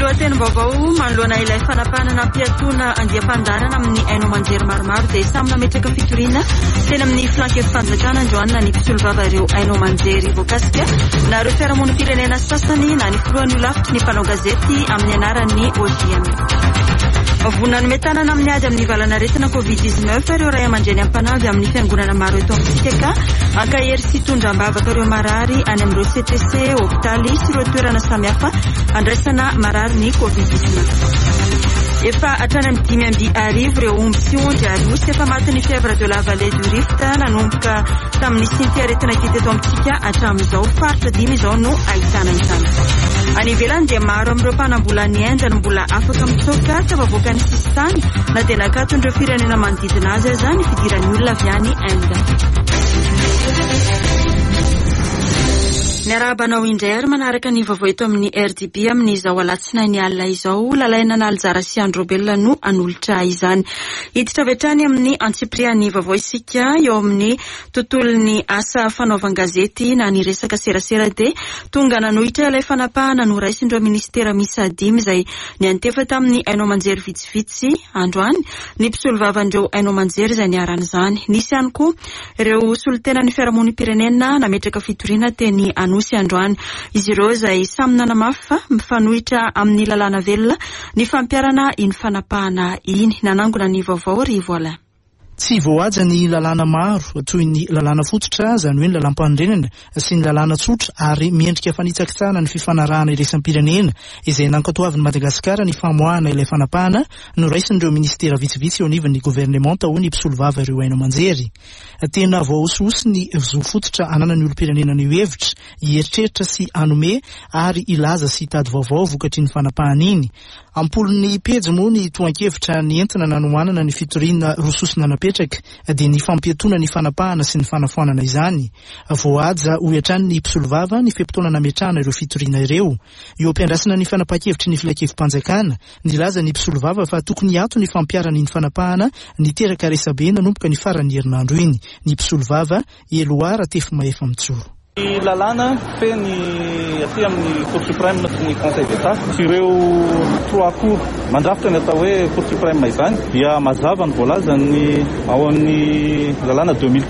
lohateny vaovao manoloana ilay fanapanana mpiatona andiam-pandarana amin'ny haino manjery maromaro dia samy nametraka fitoriana teny amin'ny flanke fanjakana androanina ny mpisolivava ireo haino manjery voakasika na ireo fiarahamonim-pirenena sasany na ny filohan'ny olafitry ny mpanao gazety amin'ny anaran'ny OJM. Vonany metanana amin'ny ady amin'ny valana retina COVID-19 ireo ray aman-dreny ampanavy amin'ny fiangonana maro eto amintsika ka ankahery sy tondram-bavaka ireo marary any amin'ireo CTC, hôpitaly sy ireo toerana samihafa andraisana marary ny COVID-19. Efa hatrany amin'ny 5 ireo omby sy ondry arosy efa matin'ny fièvre de la vallée du Rift nanomboka tamin'ny sintiaretina kity eto amintsika hatramin'izao faritra 5 izao no ahitana izany. Any ivelany dia maro amin'ireo mpanambola ny Inde no mbola afaka mitsoka tavavoaka ny sistany na dia nakaton'ireo firenena manodidina azy izany fidiran'ny olona avy any Inde. Ny arabanao indray ary manaraka ny vaovao eto amin'ny RDB amin'izao alatsinainy alina izao lalaina na Aljara sy Androbelona no anolotra izany. Hiditra avy hatrany amin'ny antsiprian'ny vaovao isika eo amin'ny tontolon'ny asa fanaovan-gazety na ny resaka serasera dia tonga nanohitra ilay fanapahana noraisindreo ministera misa 5 izay ny antefa tamin'ny haino manjery vitsivitsy androany ny mpisolivavandreo haino manjery izay niaran'izany. Nisy ihany koa ireo solontenan'ny fiarahamonim-pirenena nametraka fitoriana teny Anosy androany. Izy ireo izay samy nanamafy fa mifanohitra amin'ny lalàna velona ny fampiarana iny fanapahana iny. Nanangona ny vaovao ry voilà. Tsy voahaja ny lalàna maro toy ny lalàna fototra izany hoe ny lalam-pandrenana sy ny lalàna tsotra ary miendrika fanitsakitsahana ny fifanarahana iraisam-pirenena izay nankatoavin'i Madagasikara ny famoahana ilay fanapahana noraisin'ireo ministera vitsivitsy eo anivon'ny gouvernement taony mpisolivava ireo haino manjery. Tena voaososy ny zo fototra ananan'ny olo-pirenena ny hevitra hieritreritra sy anome ary ilaza sy hitady vaovao vokatry ny fanapahana iny. Ampolon'ny pejy moa ny toan-kevitra ny entina nanomanana ny fitoriana rososina napetraka dia ny fampiatona ny fanapahana sy ny fanafoanana izany. Voahaja ho hatrany ny mpisolivava ny fepitona nametrahana ireo fitoriana ireo. Eo ampiandrasana ny fanapahan-kevitry ny filakevim-panjakana nilaza ny mpisolivava fa tokony ato ny fampiarana ny fanapahana niteraka resabe nanomboka ny faran'ny herinandro iny. Ny mpisolivava Eloara Tefy Maefa Mitsoro. Ny lalàna feny aty amin'ny Cour suprême sy ny Conseil d'État sy ireo 3 cour mandrafitra ny atao hoe Cour suprême izany dia mazava ny voalaza ny ao amin'ny lalàna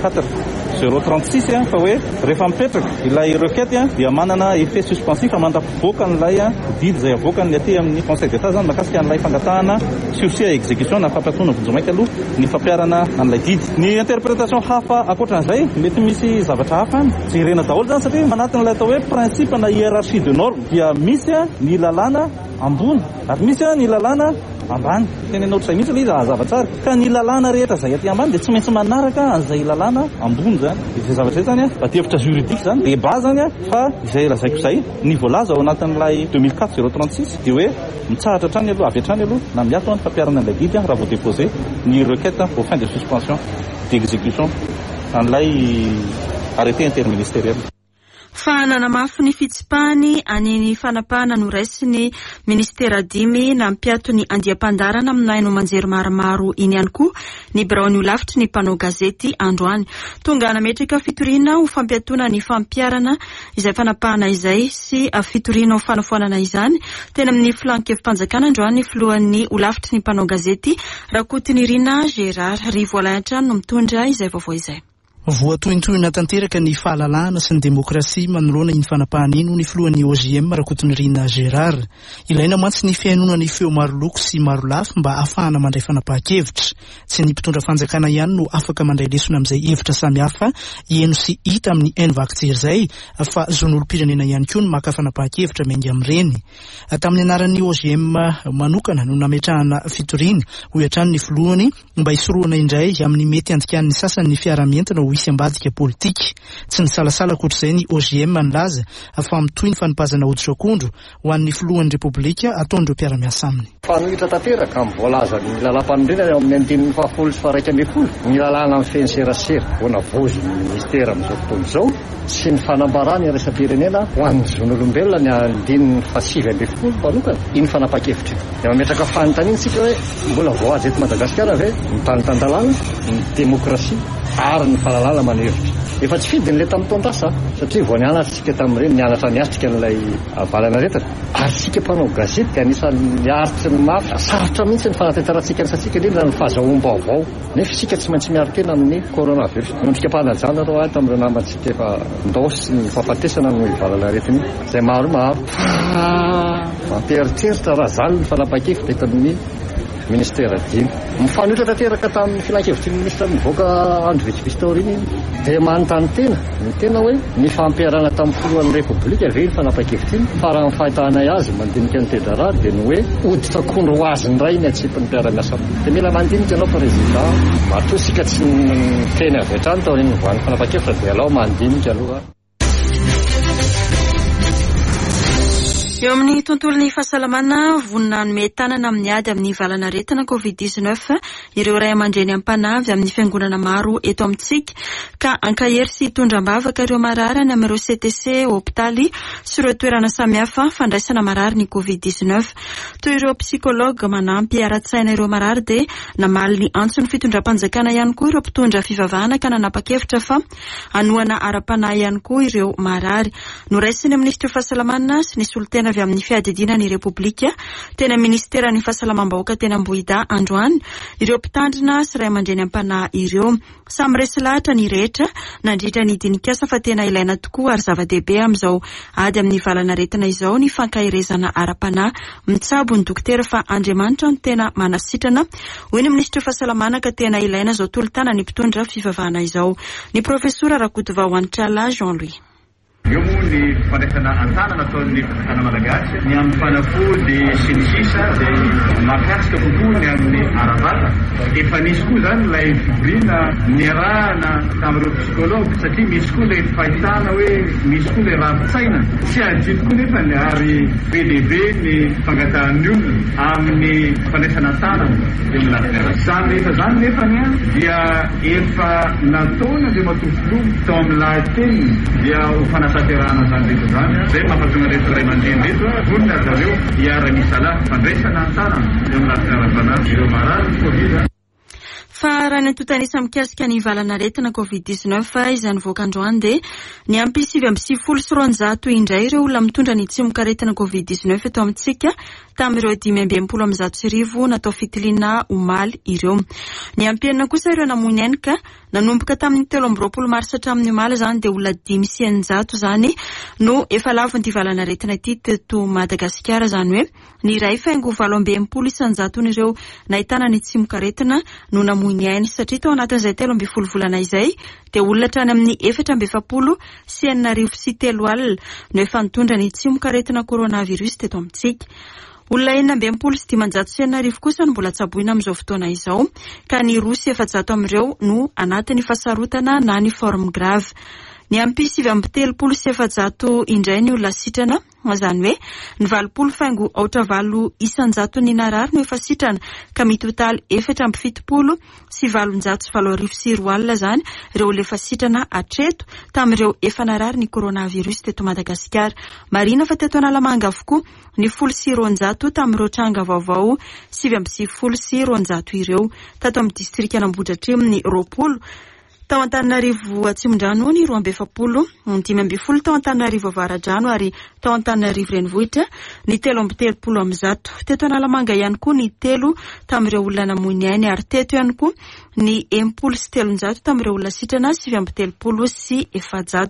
2004/036 fa hoe rehefa mipetraka ilay requête dia manana effet suspensif mandrapivoaka n'ilay didy izay avoakany aty amin'ny Conseil d'État zany makasika an'ilay fangatahana sursis à exécution na fampatona vonjemaika aloha ny fampiarana an'ilay didy. Ny interprétation hafa akoatran'izay mety misy zavatra hafa tsy irena daholo zany satria manatin'ilay atao hoe principe na hiérarchie de norme dia misy ny lalàna ambony ary misy ny lalàna ambany. Tenenao izay mihitsy ilay hazava tsara ka ny lalàna rehetra izay aty ambany dia tsy maintsy manaraka an'izay lalàna ambony zany. Izay zavatra izay zany hevitra juridique zany débat zany fa izay lazaiko izay ny voalaza ao anatin'ilay 2004/036 dia hoe mitsahatra hatrany aloha avy hatrany aloha na miato ny fampiarana an'ilay didy raha vao déposé ny requête au fin de suspension d'exécution an'ilay arrêté interministériel. Fa nanamafy ny fitsipahany any ny fanapahana noraisiny ministera 5 na mpiato ny andiam-pandarana amin'ny haino manjery maromaro iny ihany koa ny biraony olafitry ny mpanao gazety androany. Tonga nametraka fitoriana ho fampiatona ny fampiarana izay fanapahana izay sy fitoriana ho fanafoanana izany tena amin'ny filankevim-panjakana androany filohan'ny olafitry ny mpanao gazety Rakotinirina Gérard ry voalahatrany no mitondra izay vaovao izay. Voatointoina tanteraka ny fahalalahana sy ny demokrasia manoloana iny fanapahana iny ny filohan'ny OJM Rakotinirina Gérard. Ilaina mantsy ny fiainona ny feo maro loko sy maro lafy mba ahafahana mandray fanapahan-kevitra. Tsy ny mpitondra fanjakana ihany no afaka mandray lesona amin'izay hevitra samihafa eno sy hita amin'ny haino vaky jery izay fa zon'olom-pirenena ihany koa no maka fanapahan-kevitra miainga amin'ireny. Tamin'ny anaran'ny OJM manokana no nametrahana fitoriana ho hatrany ny filohany mba hisoroana indray amin'ny mety andikan'ny sasany ny fiara-mientana ho isy ambadika politika. Tsy ny salasala akoatr'izay ny OJM nilaza fa mitohy ny fanipazana hoditra akondro ho an'ny filohan'ny repoblika ataon'ireo mpiara-miasa aminy. Fanohitra tanteraka amin'ny voalaza ny lalam-pandrenana amin'ny 1970 ny lalàna amin'ny feny serasera voana vozy ny ministera amin'izao fotoana izao sy ny fanambarany resam-pirenena ho an'ny zon'olombelona ny 1970 manokana iny fanapahan-kevitra. Dia mametraka fanontaniana tsika hoe mbola voahaja eto Madagasikara ve ny tany tan-dalàna ny demokrasia ary ny fahalalana manevitra. Efa tsy fidiny le tamin'ny taondrasa satria vao nianatra sika tamin'ireny nianatra niatrika n'ilay valana retana ary sika mpanao gazety dia anisan'ny aritry ny mafy sarotra mihitsy ny fanatanterantsika ny satsika indrindra ny fahazahoam-baovao nefa sika tsy maintsy miaro tena amin'ny coronavirus. Nondrika mpanajana reo ahy tamin'ireo namantsika efa ndao sy ny fahafatesana no valana retiny izay maromaro mampieritreritra raha zany ny fanapa-kevitra eto amin'ny ministera dimy mifanohitra tanteraka tamin'ny filan-kevitry ny ministra mivoaka andro vitsivitsy tao riny dia manontany tena ny tena hoe ny fampiarana tamin'ny filohan'ny repoblika ve ny fanapa-kevitra iny fa raha ny fahitanay azy mandinika ny tedrara dia ny hoe oditra kondro ho azy ny ray ny atsipin'ny mpiara-miasa dia mila mandinika ianao président matoa sika tsy teny avy hatrany tao riny voan'ny fanapa-kevitra dia alao mandinika aloha. Eo amin'ny tontolon'ny fahasalamana vonina hanome tanana amin'ny ady amin'ny valana retina COVID-19 ireo ray aman-dreny ampanavy amin'ny fiangonana maro eto amintsika ka ankahery sy tondram-bavaka ireo marary any amin'ireo CTC, hôpitaly sy ireo toerana samihafa fandraisana marary ny COVID-19. Toy ireo psikologa manampy ara-tsaina ireo marary dia namaly ny antson'ny fitondram-panjakana ihany koa ireo mpitondra fivavahana ka nanapa-kevitra fa anoana ara-panahy ihany koa ireo marary. Noraisiny amin'ny ministra fahasalamana sy ny solitena avy amin'ny fiadidina ny Repoblika tena ministera ny fahasalamam-bahoaka tena Ambohida androany ireo mpitandrina sy ray aman-dreny ampanahy ireo samy resy lahatra ny rehetra nandritra ny dinikasa fa tena ilaina tokoa ary zava-dehibe amin'izao ady amin'ny valana retina izao ny fankahirezana ara-panahy mitsabo ny dokotera fa Andriamanitra no tena manasitrana hoy ny ministra fahasalamana ka tena ilaina zao tolotana ny mpitondra fivavahana izao ny profesora Rakotovahoanitrala Jean-Louis. Io moa ny fandraisana an-tanana nataon'ny fanjakana malagasy ny amin'ny fanafody sy ny sisa dia mahakasika kokoa ny amin'ny ara-bata. Efa nisy koa zany ilay fiborina niarahana tamin'ireo psikologa satria misy koa ilay fahitana hoe misy koa ilay ravi-tsaina tsy adino koa nefa ny ary be lehibe ny fangatahan'ny olona amin'ny fandraisana an-tanana eo amin'ny lafiny. Zany rehefa zany nefa ny dia efa nataona dia matofotolo tao amin'ny lahateny dia fanatanterahana zany rehetra zany zay mampatonga rehetra ray aman-dreny rehetra vonina zareo hiara-misala fandraisana an-tanana eo amin'ny lafiny ara-panahy ireo marary Covid. Fa raha ny antotanisa mikasika ny valana retina COVID-19 izany voakandroany dia ny ampy 720 indray ireo olona mitondra ny tsimoka retina COVID-19 eto amintsika tamin'ireo 520 natao fitiliana omaly ireo. Ny ampy kosa ireo namoy ainy ka nanomboka tamin'ny 13 mars hatramin'ny omaly zany dia olona 500 zany no efa lavon'ny valana retina ity teto Madagasikara zany hoe ny iray faingo 720 ireo nahitana ny tsimoka retina no namoy ainy satria tao anatin'izay 13 volana izay dia olona hatrany amin'ny 470 sy 903 alina no efa nitondra ny tsimoka retina coronavirus teto amintsika. Olona 900 sy 500 kosa no mbola tsaboina amin'izao fotoana izao ka ny 700 amin'ireo no anatin'ny fasarotana na ny forme grave. Ny ampy 730 sy 700 indray ny olona sitrana zany hoe ny 20 faingo 800 ny narary no efa sitrana ka mitotaly 470 sy 720 sy 4 alina zany ireo olona efa sitrana atreto tamin'ireo efa narary ny coronavirus teto Madagasikara. Marina fa teto Analamanga avokoa ny 10 sy 200 tamin'ireo tranga vaovao 7 sy 200 ireo tato amin'ny distrika Anambohidratrimo ny 20 tao Antananarivo Atsimondrano ny 240, ny 5 tao Antananarivo Avaradrano ary tao Antananarivo Renivohitra ny 13 amin'izao. Teto Analamanga ihany koa ny 3 tamin'ireo olona namoy ainy ary teto ihany koa ny 10 sy 300 tamin'ireo olona sitrana 7 sy 700.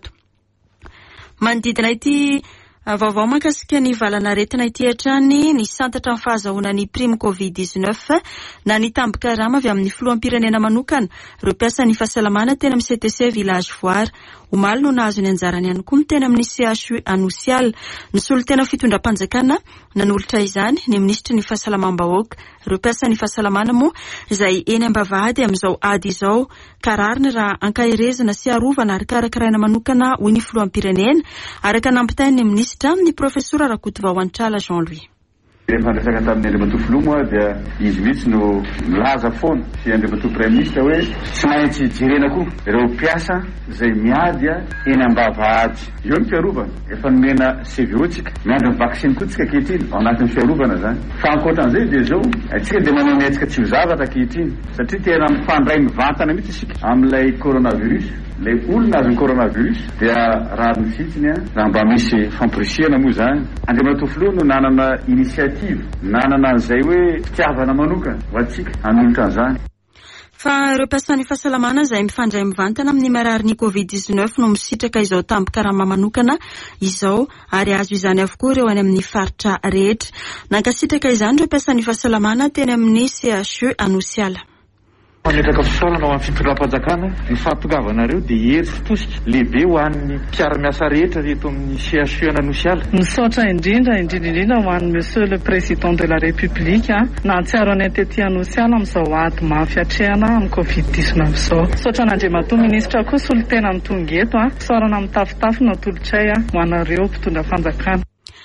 Manodidina ity vaovao mahakasika ny valana retina ity hatrany ny santatra ny fahazahoana ny prime COVID-19 na ny tambin-karama avy amin'ny filoham-pirenena manokana ireo mpiasa ny fahasalamana tena amin'ny CTC village Voara. Omaly no nahazo ny anjarany ihany koa tena amin'ny CHU Anosial. Ny solitena fitondram-panjakana nanolotra izany ny ministry ny fahasalamam-bahoaka. Ireo mpiasa ny fahasalamana moa izay eny ambavahady amin'izao ady izao karariny raha ankahirezana sy arovana ary karakaraina manokana hoy ny filoham-pirenena araka nampitainy ny ministra ny profesora Rakotovahoanitrala Jean-Louis. Rehefa resaka tamin'ny Andriamatoa moa dia izy mihitsy no milaza foana sy Andriamatoa Prime Ministre hoe tsy maintsy jerena koa ireo mpiasa izay miady eny ambavahady. Eo ny fiarovana. Efa nomena CVO tsika, miandry ny vaksiny koa tsika ankehitriny ao anatin'ny fiarovana zany. Fa ankoatran'izay dia zao tsika dia manao ny antsika tsy ho zavatra ankehitriny satria tena mifandray mivantana mihitsy isika amin'ilay coronavirus. Ilay olona azy ny coronavirus dia raha mifitsiny raha mba misy famporisihana moa zany. Andriamatoa Filoha no nanana initiative, nanana an'izay hoe fitiavana manokana ho antsika hanolotra an'izany. Fa ireo mpiasan'ny fahasalamana izay mifandray mivantana amin'ny mararin'ny COVID-19 no misitraka izao tambin-karama manokana izao ary azo izany avokoa ireo any amin'ny faritra rehetra. Nankasitraka izany ireo mpiasan'ny fahasalamana teny amin'ny CHU Anosiala. Mametraka fisaolana ao amin'ny fitondram-panjakana ny fahatongavana dia hery sy tosika lehibe ho an'ny mpiara-miasa rehetra reto amin'ny CHU Anosiala. Misaotra indrindra ho an'ny Monsieur le Président de la République nahatsiaro any tetỳ Anosiala amin'izao ady mafy hatrehana amin'ny COVID-19 izao. Misaotra an'Andriamatoa Minisitra koa solitena amin'ny tonga eto fisaorana amin'ny tafitafy no tolotray ho anareo mpitondra fanjakana.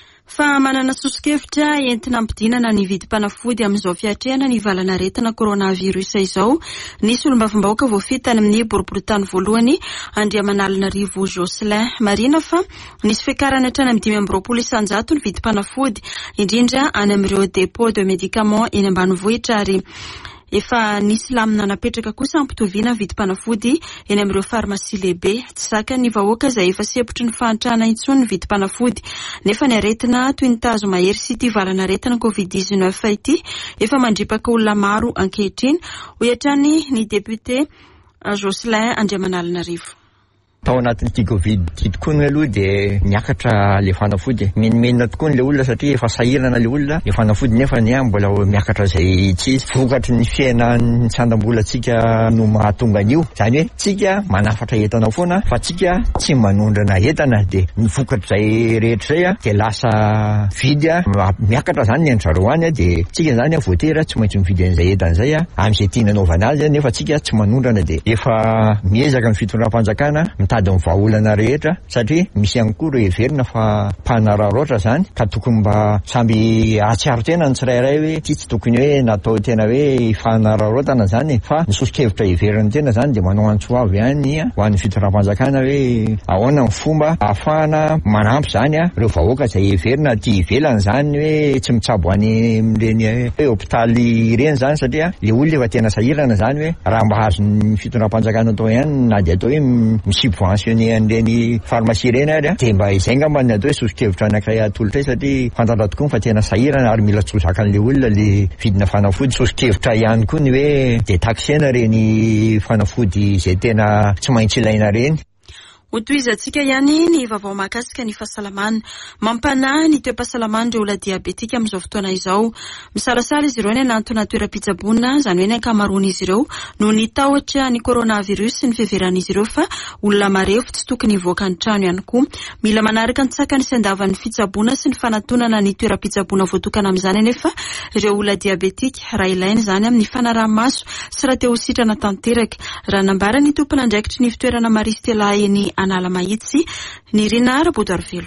Fa manana sosikevitra entina ampidinana ny vidim-panafody amin'izao fiatrehana ny valanaretina coronavirus izao. Nisy olombavim-bahoaka voafita amin'ny boriboritany voalohany Andriaman'Antananarivo Jocelyn marina fa nisy fiakarana hatrany amin'ny 520 ny vidim-panafody indrindra any amin'ireo dépôt de médicaments eny ambanivohitra ary efa nisy lamina napetraka kosa ampitoviana vidim-panafody eny amin'ireo farmasia lehibe. Tsy zaka ny vahoaka izay efa sepotry ny fahantrana intsony ny vidim-panafody nefa ny aretina toy ny tazo mahery sy ity valanaretina COVID-19 ity efa mandripaka olona maro ankehitriny ho hatrany ny député Jocelyn Andriaman'Antananarivo. Tao anatin'ity Covid ity tokoa ny aloha dia miakatra le fanafody. Menimenina tokoa le olona satria efa sahirana le olona. Le fanafody nefa ny mbola miakatra izay tsy vokatry ny fiainan'ny tsandam-bolantsika no mahatonga an'io. Zany hoe tsika manafatra entana foana fa tsika tsy manondrana entana dia ny vokatra izay rehetra izay dia lasa vidy miakatra zany ny andraro any dia tsika zany voatera tsy maintsy mividy an'izay entana izay amin'izay tiana anaovana azy nefa tsika tsy manondrana dia efa miezaka ny fitondram-panjakana mitady vahaolana rehetra satria misy ihany koa ireo heverina fa mpanararoatra zany ka tokony mba samby atsiaro tena ny tsirairay hoe ty tsy tokony hoe natao tena hoe fanararotana zany fa nisosokevitra heverina tena zany dia manao antsoa avy ihany ho an'ny fitondram-panjakana hoe ahoana ny fomba ahafahana manampy zany ireo vahoaka izay heverina ty ivelany zany hoe tsy mitsabo any amin'ireny hoe hôpitaly ireny zany satria le olona efa tena sahirana zany hoe raha mba hazo ny fitondram-panjakana atao ihany na dia atao hoe misubventionné an'ireny farmasia ireny ary dia mba izay ngamba ny atao hoe sosokevitra anankiray atolotray satria fantatra tokoa fa tena sahirana ary mila tsozakan'le olona le vidina fanafody. Sosokevitra ihany koa ny hoe dia taksena reny fanafody izay tena tsy maintsy ilaina reny. Hotoizantsika ihany ny vaovao mahakasika ny fahasalamana. Mampanahy ny toe-pahasalamana ireo olona diabetika amin'izao fotoana izao. Misalasala izy ireo ny anantona toeram-pitsaboana izany hoe ny ankamaroan'izy ireo no nitahotra ny coronavirus ny fiheveran'izy ireo fa olona marefo tsy tokony hivoaka ny trano ihany koa. Mila manaraka ny tsaka ny sandavan'ny fitsaboana sy ny fanatonana ny toeram-pitsaboana voatokana amin'izany anefa ireo olona diabetika raha ilaina zany amin'ny fanaraha-maso sy raha te ho sitrana tanteraka. Raha nambara ny tompona andraikitry ny fitoerana Maristela eny Analamahitsy ny Rinara Bodarvelo.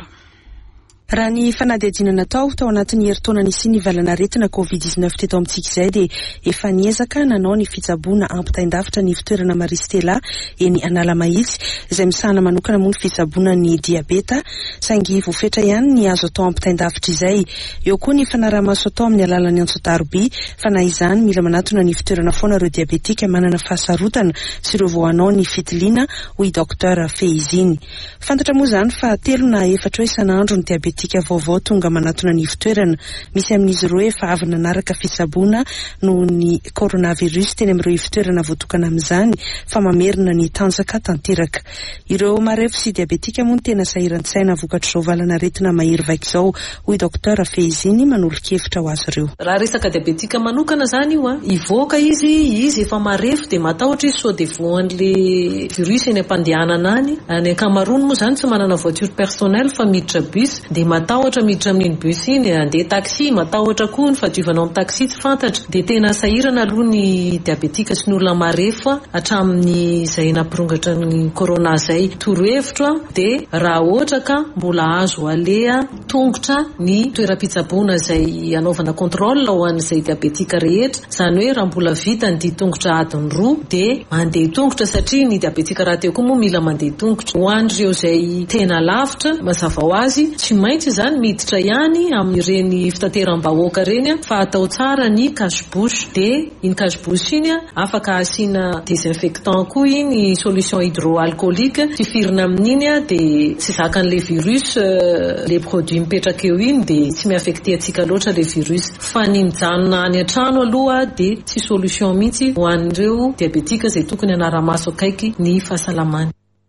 Raha ny fanadihadiana natao tao anatin'ny herintaona nisy ny valanaretina COVID-19 teto amintsika izay dia efa niezaka nanao ny fitsaboana ampitaindafitra ny fitoerana Maristela eny Analamahitsy izay misahana manokana moa ny fitsaboana ny diabeta saingy voafetra ihany ny azo atao ampitaindafitra izay. Eo koa ny fanaraha-maso atao amin'ny alalan'ny antsotaroby fa na izany mila manatona ny fitoerana foana ireo diabetika manana fahasarotana sy ireo vao hanao ny fitiliana hoy Dr. Feiziny. Fantatra moa zany fa 3 na 4 isan'andro ny diabetika vaovao tonga manatona ny fitoerana. Misy amin'izy ireo efa avy nanaraka fitsaboana noho ny coronavirus teny amin'ireo fitoerana voatokana amin'izany fa mamerina ny tanjaka tanteraka. Ireo marefo sy diabetika moa tena sahiran-tsaina vokatr'izao valanaretina mahery vaika izao hoy Dr. Feiziny manolo-kevitra ho azy ireo. Raha resaka diabetika manokana zany io ivoaka izy efa marefo dia matahotra izy so dia voan'le virus eny ampandehanana any ankamaroany moa zany tsy manana voiture personnelle fa miditra bus dia dia matahotra miditra amin'iny bus iny, andeha taxi matahotra koa ny fadiovanao amin'ny taxi tsy fantatra, dia tena sahirana aloha ny diabetika sy ny olona marefo hatramin'ny izay nampirongatra ny corona zay. Torohevitra dia raha ohatra ka mbola azo alea tongotra ny toeram-pitsaboana izay anaovana contrôle ho an'izay diabetika rehetra, izany hoe raha mbola vita ny tongotra adiny 2 dia mandeha tongotra, satria ny diabetika raha teo koa moa mila mandeha tongotra. Ho an'ireo izay tena lavitra mazava ho azy tsy maintsy izany miditra ihany amin'ireny fitateram-bahoaka reny fa atao tsara ny cache-bouche, dia iny cache-bouche iny afaka asiana désinfectant koa iny solution hydroalcoolique, tifirina amin'iny dia tsy zakan'le virus le produit mipetraka eo iny dia tsy miaffecte atsika loatra le virus, fa ny mijanona any an-trano aloha dia tsy solution mihitsy ho an'ireo diabetika izay tokony anara-maso akaiky ny fahasalamany.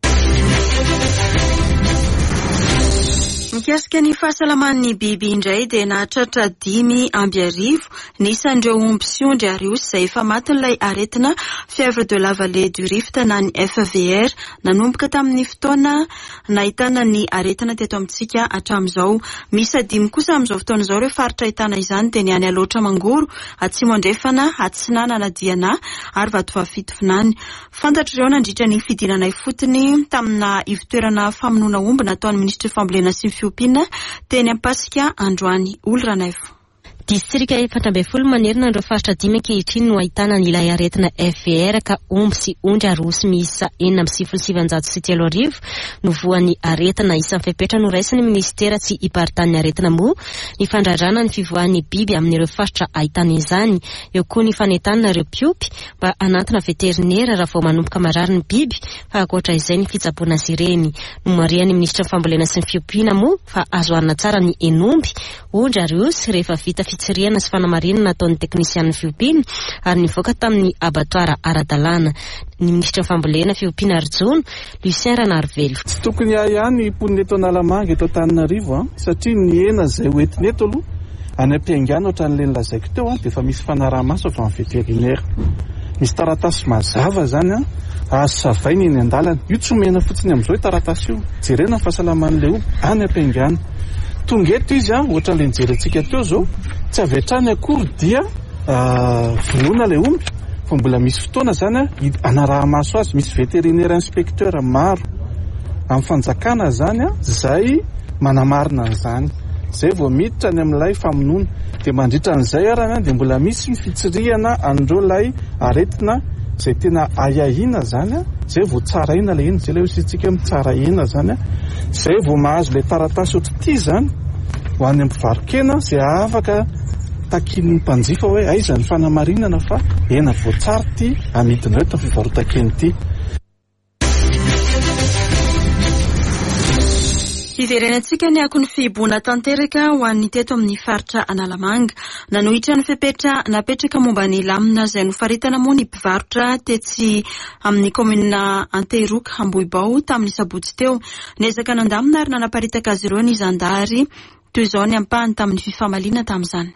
Mikasika ny fahasalaman'ny biby indray dia nahatratra 5,000 nisan'ireo omby sy ondry ary osy izay efa matin'ilay aretina fièvre de la vallée du Rift na ny FVR nanomboka tamin'ny fotoana nahitana ny aretina teto amintsika hatramin'izao. Misy 5 kosa amin'izao fotoana izao ireo faritra ahitana izany dia ny any Aloatra Mangoro, Atsimo Andrefana, Atsinana na Diana ary Vatovavy Finany. Fantatr'ireo nandritra ny fidinana ifotony tamina ivotoerana famonoana omby nataon'ny ministra fambolena sy fiompiana teny Ampasika Androany Olranaivo. Distrika Fantambefolo manerina ireo faritra 5 ankehitriny no ahitana ilay aretina FVR ka omby sy ondry ary osy miisa 4,770 no voan'ny aretina isan'ny fepetra no raisin'ny ministera tsy hiparitahan'ny aretina moa ny fandrarana ny fivoahan'ny biby amin'ireo faritra ahitana izany. Eo koa ny fanentanana ireo piopy mba anatina veterinera raha vao manomboka marary ny biby, fa ankoatra izay ny fitsaboana azy ireny. No marian'ny ministra fambolena sy ny fiompiana moa fa azo anana tsara ny enomby, ondry ary osy rehefa vita fitsiriana sy fanamarinana nataon'ny teknisian'ny fiompiana ary nivoaka tamin'ny abatoara ara-dalàna. Ny ministra fambolena fiompiana Arjono Lucien Ranarvelo. Tsy tokony ihany ponina eto Analamanga eto Antananarivo satria ny hena izay hoentina eto aloha any am-piaingana ohatran'ilay nilazaiko teo dia efa misy fanaraha-maso avy amin'ny veterinera. Misy taratasy mazava zany azo savaina eny an-dalana. Io tsy omena fotsiny amin'izao taratasy io, jerena ny fahasalaman'ilay omby any am-piaingana. Tonga eto izy ohatran'ilay nijerentsika teo zao, tsy avy hatrany akory dia vonoina ilay omby, fa mbola misy fotoana zany anaraha-maso azy. Misy vétérinaire inspecteur maro amin'ny fanjakana zany izay manamarina an'izany, izay vao miditra ny amin'ilay famonoana. Dia mandritra an'izay arana dia mbola misy ny fitsirihana an'ireo ilay aretina izay tena ayahiana zany, izay vao tsaraina ilay eny, izay ilay hosintsika mitsaraina zany, izay vao mahazo ilay taratasy otrity zany ho any amin'ny mpivarokena izay afaka takin'ny mpanjifa hoe aiza ny fanamarinana fa ena voatsara ty amidina eto fivarotan-keny ity. Iverenantsika ny akon'ny fiboana tanteraka ho an'ny teto amin'ny faritra Analamanga. Nanohitra ny fepetra napetraka momba ny lamina izay nofaritana moa ny mpivarotra tetsy amin'ny komina Antehiroka Ambohibao tamin'ny sabotsy teo. Niezaka nandamina ary nanaparitaka azy ireo ny zandary toy izao ny ampahany tamin'ny fifamaliana tamin'izany.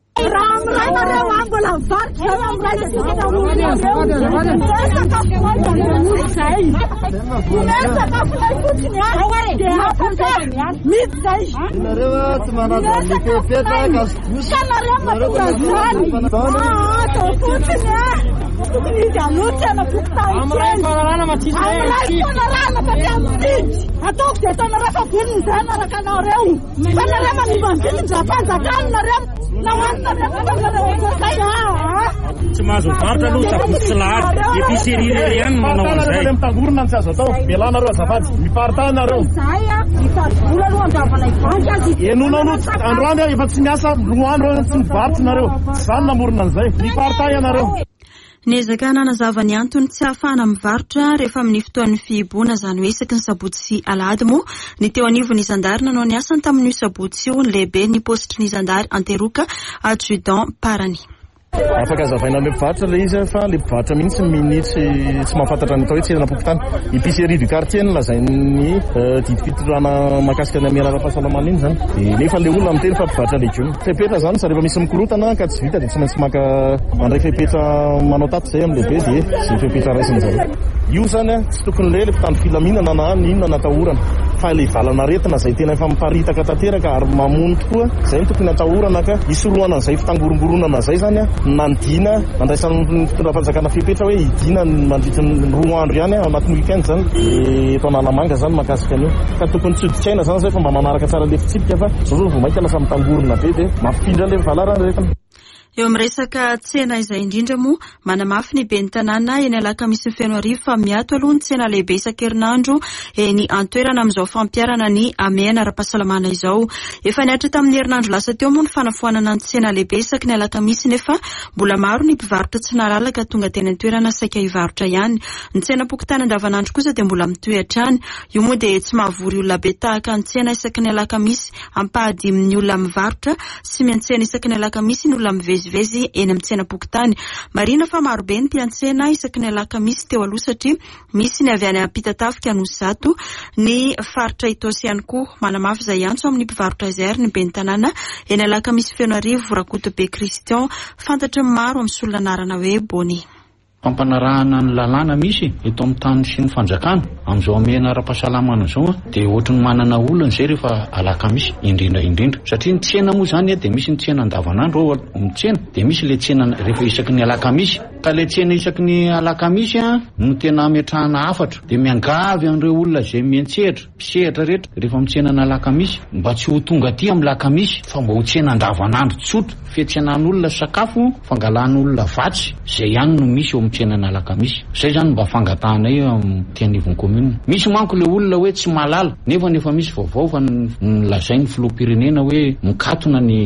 Tsy mahazo varotra aloha sabotsy tsy lahady. Epicerie ihany manao an'izay. Mitangorona ny tsy azo atao. Velanareo azafady. Miparitahnareo. Enona aloha androany efa tsy miasa loandro tsy mivarotra nareo. Tsy izany namorona an'izay. Miparitahy ianareo. Niezaka nanazava ny antony tsy ahafahana mivarotra rehefa amin'ny fotoan'ny fiboana izany hoe isaky ny sabotsy sy alahady moa ny teo anivon'ny zandary nanao ny asany tamin'io sabotsy io ny lehibe ny postry ny zandary Antehiroka adjudant Parany. Afaka azavaina le mpivarotra le izy fa le mpivarotra mihitsy minitsy tsy mahafantatra ny atao hoe tsena pokotany. Épicerie du quartier ny lazainy didifitorana mahakasika ny miararam-pahasalamana iny zany. Nefa le olona miteny fa mpivarotra legioma. Fepetra zany sa rehefa misy mikorotana ka tsy vita dia tsy maintsy maka mandray fepetra manao tato zay amin'ny lehibe dia sy fepetra raisiny zareo. Io zany tsy tokony le mpitandro filaminana na inona natahorana fa le valanaretina zay tena efa miparitaka tanteraka ary mamono tokoa zay tokony atahorana ka isoroana an'izay fitangorongoronana zay zany nandina nandraisan'ny fitondram-panjakana fepetra hoe idina mandritra ny 2 andro ihany anatin'ny weekend zany eto Analamanga zany mahakasika an'io ka tokony tsy hoditsaina zany zay fa mba manaraka tsara le fitsipika fa zao vao mainka lasa mitangorona be dia mafindra le valararetina. Eo amin'ny resaka tsena izay indrindra moa manamafy ny ben'ny tanàna eny Alakamisy ny Fenoarivo fa miato aloha ny tsena lehibe isan-kerinandro eny antoerana amin'izao fampiarana ny amena ara-pahasalamana izao. Efa niatra tamin'ny herinandro lasa teo moa ny fanafoanana ny tsena lehibe isaky ny Alakamisy nefa mbola maro ny mpivarotra tsy nalalaka tonga teny antoerana saika hivarotra ihany. Ny tsena pokotany andavanandro kosa dia mbola mitoetra any. Io moa dia tsy mahavory olona be tahaka ny tsena isaky ny Alakamisy ampahadimy ny olona mivarotra sy miantsena isaky ny Alakamisy ny olona mivezivezy eny amin'ny tsena pokotany. Marina fa maro be ny mpiantsena isaky ny Alakamisy teo aloha satria misy ny avy any Ampitatafika no Zato ny faritra Itosy ihany koa manamafy izay antso amin'ny mpivarotra izay ary ny ben'ny tanàna eny Alakamisy Fenoarivo Rakotobe Christian fantatra maro amin'ny solonanarana hoe Bony. Fampanarahana ny lalàna misy eto amin'ny tany sy ny fanjakana amin'izao amena ara-pahasalamana izao dia ohatrany manana olona zay rehefa Alakamisy indrindra satria ny tsena moa zany dia misy ny tsena andavanandro ao mitsena dia misy le tsena rehefa isaky ny Alakamisy ka le tsena isaky ny Alakamisy no tena ametrahana afatra dia miangavy an'ireo olona zay miantsehatra mpisehatra rehetra rehefa mitsena ny Alakamisy mba tsy ho tonga aty amin'ny Alakamisy fa mba ho tsena andavanandro tsotra fiantsenan'olona sakafo fangalan'olona vatsy zay ihany no misy eo mitsena ny Alakamisy. Zay zany mba fangatanay tianivon'ny commune. Misy manko le olona hoe tsy malala nefa misy vaovao fa nolazainy filoham-pirenena hoe mikatona ny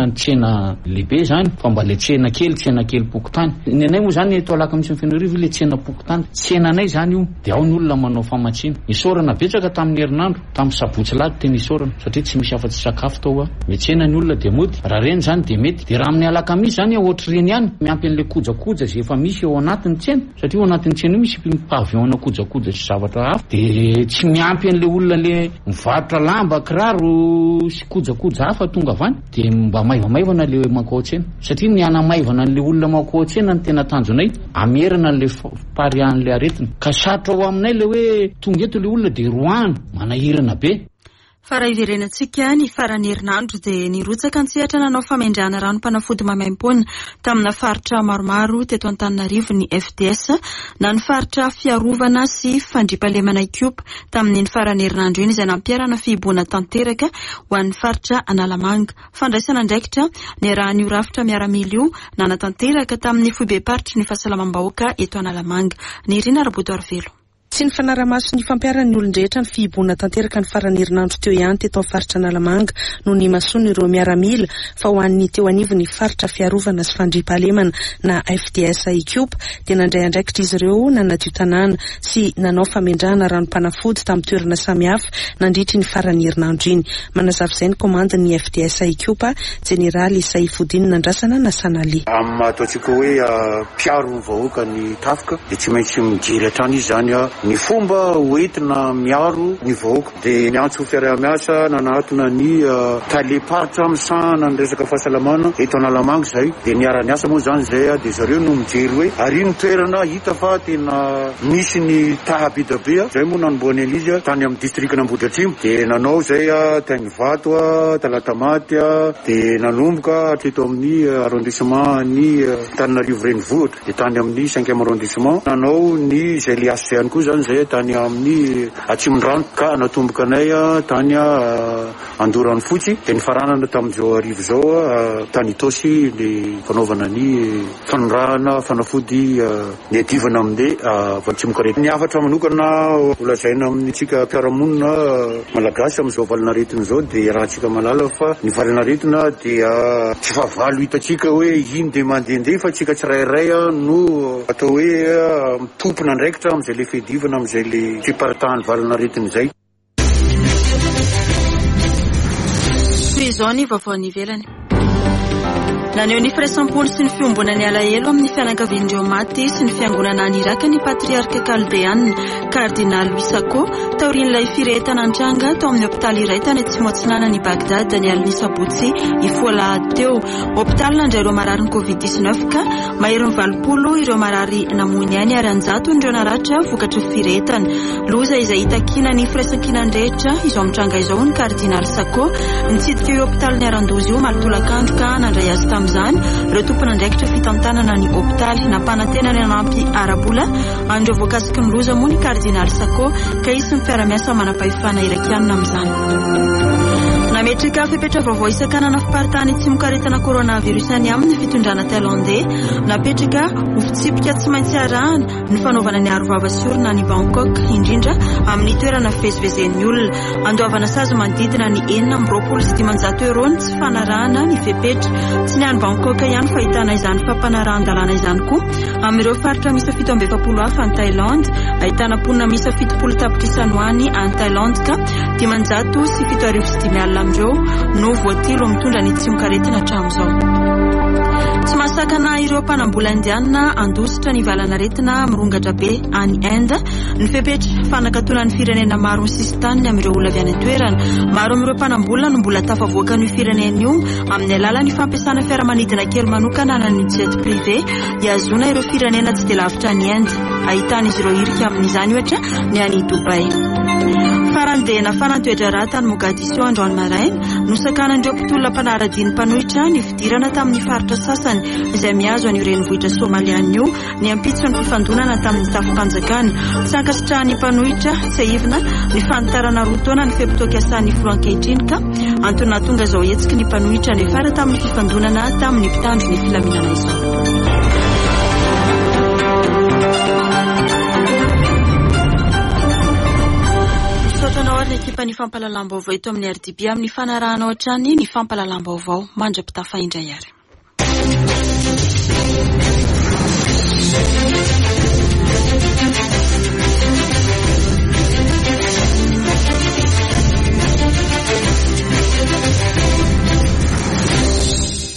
tsena lehibe zany fa mba le tsena kely pokotany. Ny anay moa zany eto Alakamisy ny Fenoarivo le tsena pokotany tsenanay zany io dia ao ny olona manao famatsiana. Isorana betsaka tamin'ny herinandro tamin'ny sabotsy laty tena isorana satria tsy misy afa-tsy sakafo tao metsena ny olona dia mody raha reny zany dia mety dia raha amin'ny Alakamisy zany ohatra reny ihany miampy an'le kojakoja zay efa misy eo anatin'ny tsena satria ao anatin'ny tsena io misy pavion kojakoja sy zavatra hafa dia tsy miampy an'le olona le mivarotra lamba kiraro sy kojakoja hafa tonga avany dia mba maivamaivana le makao tsena satria ny anamaivana an'le olona makao tsena ny tena tanjonay amerana an'le pary an'le aretina ka sarotra ao aminay le hoe tonga eto le olona dia roano manahirana be. Fa raha iverenantsika ny farany herinandro dia nirotsaka ny sehatra nanao famindrana ranom-panafody mamaim-pona tamina faritra maromaro teto Antananarivo ny FDS na ny faritra fiarovana sy fandriampahalemana ICUP tamin'ny farany herinandro iny izay nampiarana fihiboana tanteraka ho an'ny faritra Analamanga. Fandraisana ndraikitra ny raha ny rafitra miaramila io nanatanteraka tamin'ny foibe-paritry ny fahasalamam-bahoaka eto Analamanga. Ny Irina Rabotoarvelo. Tsy ny fanaramaso ny fampiarany olon-drehetra ny fihiboana tanteraka ny farany herinandro teo ihany teto amin'ny faritra Analamanga no ny masono ireo miaramila fa ho an'ny teo anivo ny faritra fiarovana sy fandriampahalemana na FDS ICUP dia nandray andraikitra izy ireo nanadio tanàna sy nanao famindrana ranom-panafody tamin'ny toerana samihafa nandritry ny farany herinandro iny. Manazava izay ny komandany FDS ICUP Jeneraly Saifodiny Nandrasana Nasanali. Amin'ny ataontsika hoe mpiaro vahoaka ny tafika dia tsy maintsy mijery hatrany izy zany ny fomba hoentina miaro ny vahoaka dia miantso fiaraha-miasa nanatona ny taleparitra misahana ny resaka fahasalamana eto Analamanga zay dia niara-niasa moa zany zay dia zareo no mijery hoe ary ny toerana hita fa tena misy ny tahabidabe zay moa nanomboany an'izy tany amin'ny distrikna Ambohidratrimo dia nanao zay Taignivato Talatamaty dia nanomboka hatreto amin'ny arrondissement ny Antananarivo renivohitra dia tany amin'ny 5e arrondissement nanao ny zay le asa ihany koa zany zay tany amin'ny Atsimondrano ka natomboka anay tany Andorany Fotsy dia ny faranana tamin'izao arivo zao tany Itosy ny fanaovana ny fanondrahana fanafody ny adivana amin'le Valtsimokarety. Ny afatra manokana olazaina amintsika mpiaramonina malagasy amin'izao valinaretina zao dia raha tsika malala fa ny valinaretina dia tsy favalo hitatsika hoe iny dia mandehandeha fa tsika tsirairay no atao hoe mitompona ndraikitra amin'izay le fedivana amin'izay le fiparitahan'ny valinaretina izay. Izao ny vaovao ny ivelany. Naneho ny firaisampony sy ny fiombona ny alahelo amin'ny fianakavian'ireo maty sy ny fiangonana any Iraka ny patriarka Kaldean Kardinal Wisako taorian'ilay firetana an-tranga tao amin'ny hopitaly iray tany atsimo atsinanan'i Bagdad ny aliny sabotsy ifoala teo. Hopitaly nandray ireo marary ny Covid-19 ka mahery 20 ireo marary namoiny any ary 100 ireo naratra vokatry firetana. Loza izay hitakina ny firaisan-kinany rehetra izao amin'ny tranga izao ny Kardinal Sako nitsidika io hopitaly ny Arandozy io malotolakandro ka nandray azy tamin'izany ireo tompon'andraikitra fitantanana ny hopitaly nampanantena ny anampy arabola andreo voakasiky ny loza moa ny Kardinal Sako ka izy ny fiara-miasa manam-pahefana irakianina amin'izany. Nametraka fepetra vaovao isan-kanana fiparitany tsy mokaretana coronavirus any amin'ny fitondrana tailandais napetraka ofitsipika tsy maintsy arahana ny fanaovana ny arovava sy orona ny Bangkok indrindra amin'ny toerana fivezivezen'ny olona. Andoavana sazy manodidina ny 4,700 euro ny tsy fanarahana ny fepetra. Tsy ny any Bangkok ihany fa ahitana izany fampanarahan-dalàna izany koa amin'ireo faritra misy 770 hafa any Thaïlande, ahitana ponina misy 70 tapitrisa ho any Thaïlande ka 575 amindreo no voatilo mitondra ny tsy mokaretina hatramin'izao. Tsy masakana ireo mpanambola indiana andositra ny valanaretina mirongatra be any Inde ny fepetra fanakatona ny firenena maro misisitany amin'ireo olona avy any an-toerana. Maro amin'ireo mpanambola no mbola tafavoaka ny firenena io amin'ny alalan'ny fampiasana fiaramanidina kely manokana na ny jet privé hiazona ireo firenena tsy dia lavitra ny Inde. Ahitana izy ireo irika amin'izany ohatra ny any Dubai. Farande na fanantoedra rata ny Mogadiscio androany maraina nosakanandreo mpitolona mpanaradiany mpanohitra ny fidirana tamin'ny faritra sasany izay miazo an'io renivohitra Somaliana io ny ampitsony fifandonana tamin'ny tafim-panjakana. Sankasitrahan'ny mpanohitra tsy ahivina ny fanitarana roa taona ny fepitokiasan'ny filoankehitriny ka antony nahatonga izao hetsiky ny mpanohitra nefara tamin'ny fifandonana tamin'ny mpitandro ny filaminana izao. Ny ekipa ny fampalalam-baovao eto amin'ny RDB amin'ny fanarahana ohatrany ny fampalalam-baovao mandra-pitafa indray ary.